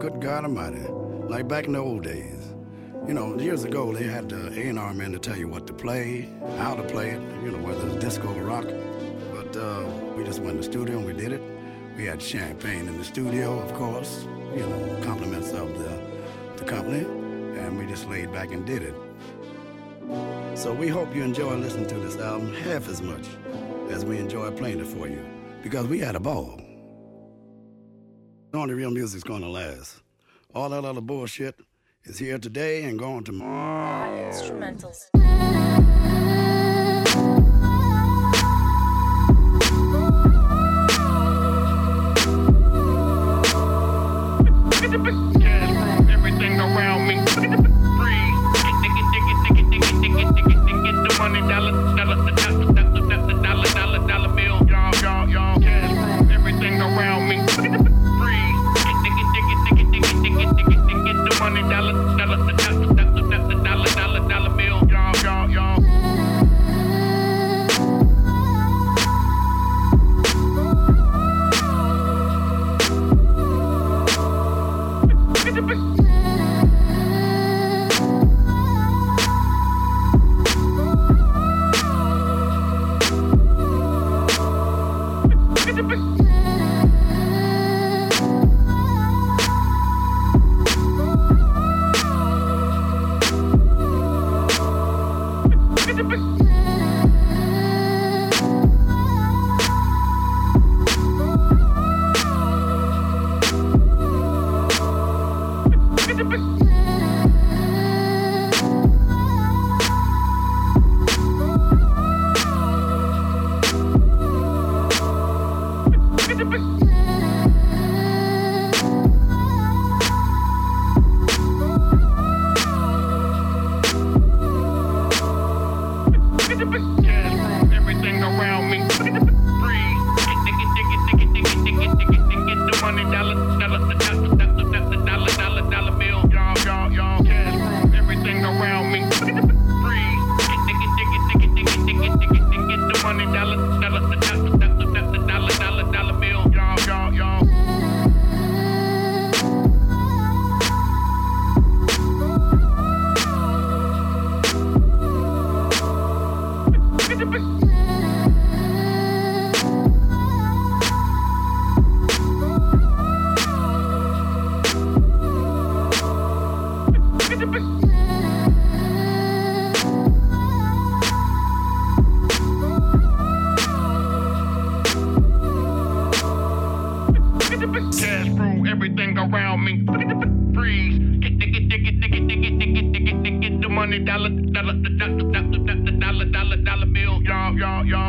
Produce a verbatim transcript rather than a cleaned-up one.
good God Almighty, like back in the old days. You know, years ago, they had the A and R man to tell you what to play, how to play it, you know, whether it's disco or rock. But uh, we just went in the studio and we did it. We had champagne in the studio, of course, you know, compliments of the, the company, and we just laid back and did it. So we hope you enjoy listening to this album half as much as we enjoy playing it for you, because we had a ball. Only real music's gonna last. All that other bullshit is here today and gone tomorrow. Instrumentals. Everything around me. Breathe. Get the money, dollar, dollar, dollar, dollar, dollar, dollar, dollar bill. Y'all, y'all, y'all, cash. Everything around me. Breathe. Get the money, dollar, dollar, dollar, dollar, dollar, dollar, dollar bill. Y'all, y'all, y'all. Everything around me. Breathe. Get the money, dollar, dollar, dollar, dollar, dollar, dollar, dollar bill. Y'all, y'all, y'all, cash. Everything around me. Breathe. Get the money, dollar, dollar, dollar, dollar, dollar, dollar, dollar bill. Y'all, y'all, y'all. Cash rule everything around me. Freeze. Get the get the get the get the get the get the get the get the money, dollar dollar dollar dollar dollar dollar dollar bill. Y'all, y'all, y'all.